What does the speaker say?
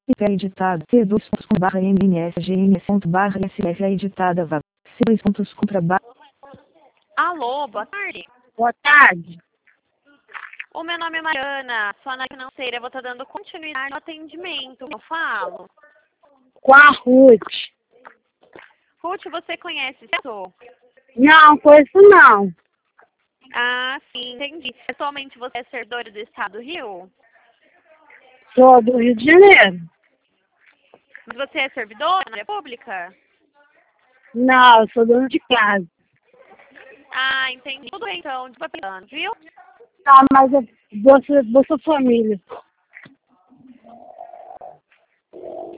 IP editada. T2.com/mnsgms.sf editada. C2.com. Alô, boa tarde. Boa tarde. O meu nome é Mariana, sou analista financeira. Eu vou estar dando continuidade no atendimento. Eu falo. Com a Ruth. Ruth, você conhece isso? Não, conheço não. Ah, sim, entendi. Atualmente você é servidora do Estado do Rio? Sou do Rio de Janeiro. Mas você é servidora na área pública? Não, eu sou dona de casa. Ah, entendi. Tudo bem, então. Viu? Tá, mas eu Bolsa Família.